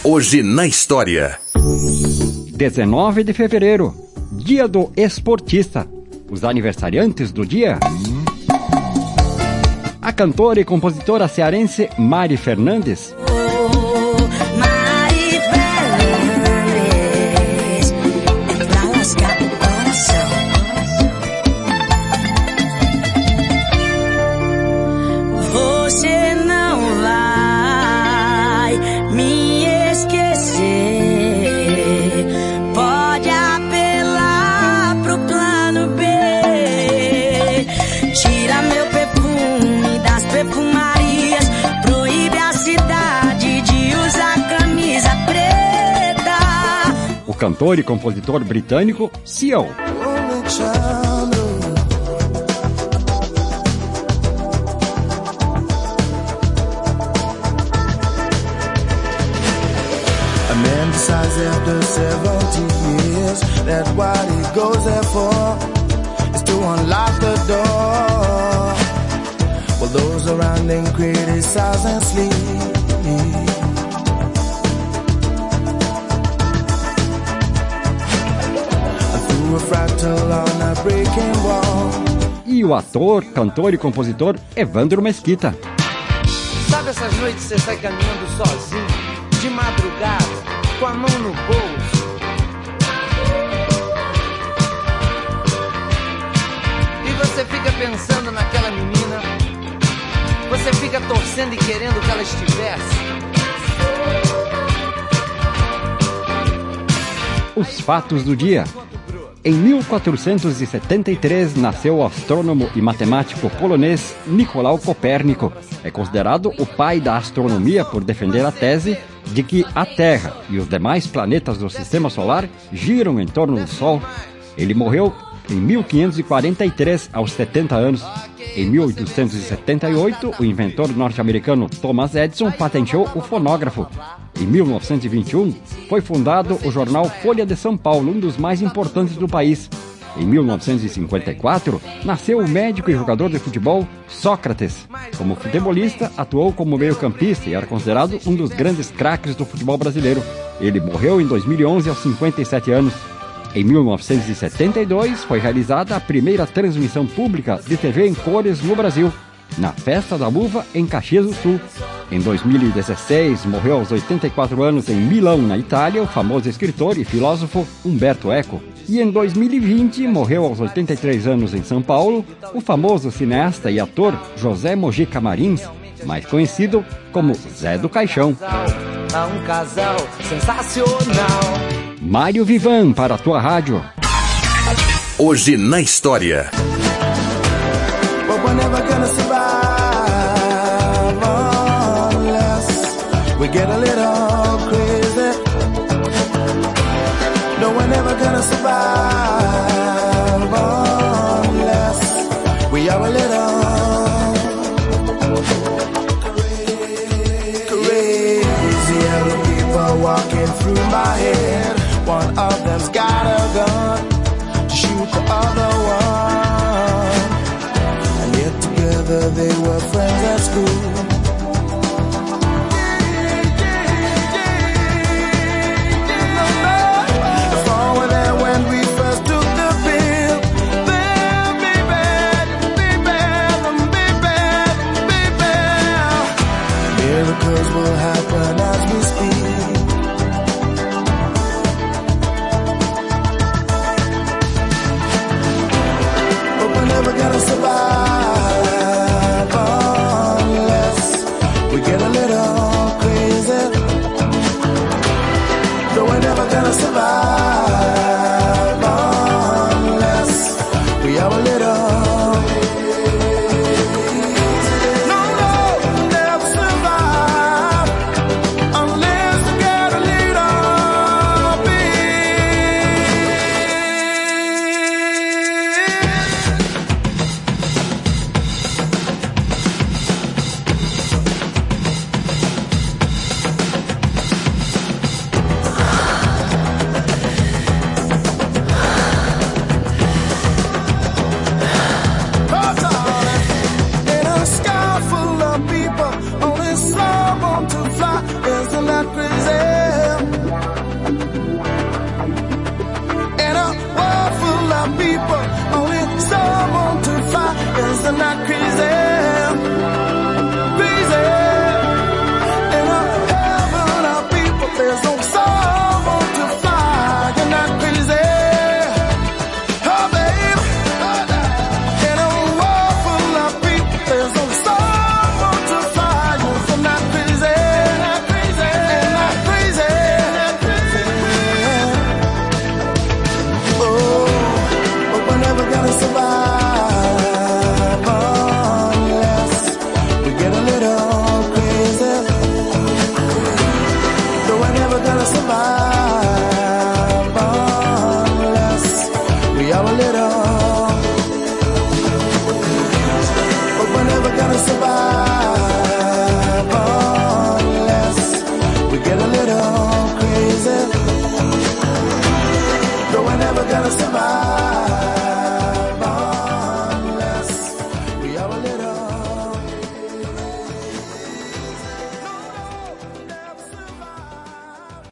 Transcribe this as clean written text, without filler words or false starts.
Hoje na história. 19 de fevereiro, Dia do Esportista. Os aniversariantes do dia: a cantora e compositora cearense Mari Fernandes, o cantor e compositor britânico Seal, a man decides after 70 years that what he goes there for is to unlock the door. Well, those around him criticize and sleep. e o ator, cantor e compositor Evandro Mesquita. Sabe essas noites você sai caminhando sozinho, de madrugada, com a mão no bolso, e você fica pensando naquela menina, você fica torcendo e querendo que ela estivesse. Os fatos do dia. Em 1473 nasceu o astrônomo e matemático polonês Nicolau Copérnico. É considerado o pai da astronomia por defender a tese de que a Terra e os demais planetas do Sistema Solar giram em torno do Sol. Ele morreu em 1543, aos 70 anos. Em 1878, o inventor norte-americano Thomas Edison patenteou o fonógrafo. Em 1921, foi fundado o jornal Folha de São Paulo, um dos mais importantes do país. Em 1954, nasceu o médico e jogador de futebol Sócrates. Como futebolista, atuou como meio-campista e era considerado um dos grandes craques do futebol brasileiro. Ele morreu em 2011, aos 57 anos. Em 1972, foi realizada a primeira transmissão pública de TV em cores no Brasil, na Festa da Uva, em Caxias do Sul. Em 2016, morreu aos 84 anos em Milão, na Itália, o famoso escritor e filósofo Umberto Eco. E em 2020, morreu aos 83 anos em São Paulo, o famoso cineasta e ator José Mojica Marins, mais conhecido como Zé do Caixão. Um casal sensacional. Mário Vivan para a tua rádio. Hoje na história. We get a little crazy. No, we're never gonna survive unless we are a little crazy. Yellow people walking through my head. One of them's got a gun to shoot the other one. And yet together they were friends at school. Miracles will happen as we speak. But we're never gonna survive unless gonna survive unless we are a little. But we're never gonna survive unless we get a little crazy.